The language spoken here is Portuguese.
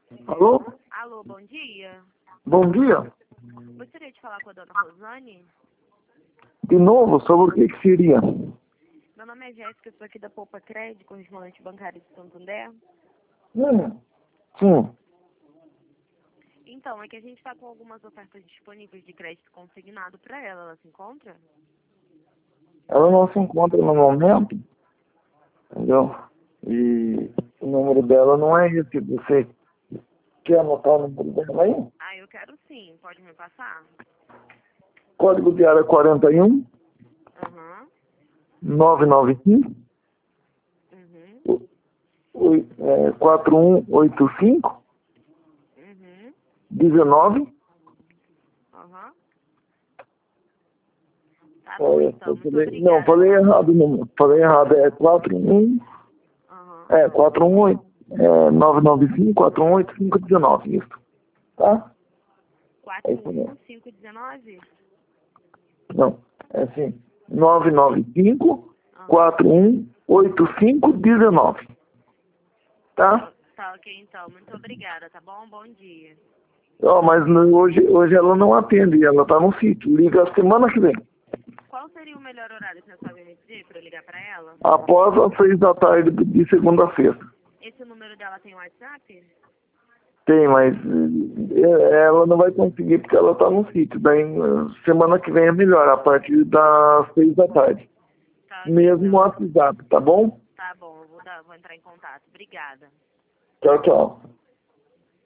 Alô? Alô, bom dia. Bom dia. Gostaria de falar com a dona Rosane. De novo, sobre o que seria? Meu nome é Jéssica, estou aqui da Poupa Crédito, correspondente bancário de Santander. Sim. Então, é que a gente está com algumas ofertas disponíveis de crédito consignado para ela. Ela se encontra? Ela não se encontra no momento, entendeu? E o número dela não é esse. Você quer anotar o número dela aí? Ah, eu quero sim. Pode me passar? Código de área 41 Aham. 995 Uhum. 4185 Uhum. 19. Aham. Tá bom, então. Muito Não, obrigada. falei errado o número. Falei errado, é 41. Aham. 418. 995 4185 19. Isso. Tá? É isso mesmo. 41519? Não, é assim, 995 Aham. 4185 19. Tá? Tá ok, então. Muito obrigada, tá bom? Bom dia. Mas hoje ela não atende, ela tá no sítio. Liga a semana que vem. Qual seria o melhor horário que você sabe me dizer para eu ligar para ela? Após as 6 da tarde de segunda a sexta. Esse número dela tem WhatsApp? Tem, mas ela não vai conseguir porque ela tá no sítio. Daí semana que vem é melhor, a partir das 6 da tarde. Tá ok, Mesmo no então. WhatsApp, tá bom? Tá bom, eu vou entrar em contato. Obrigada. Tchau, tchau.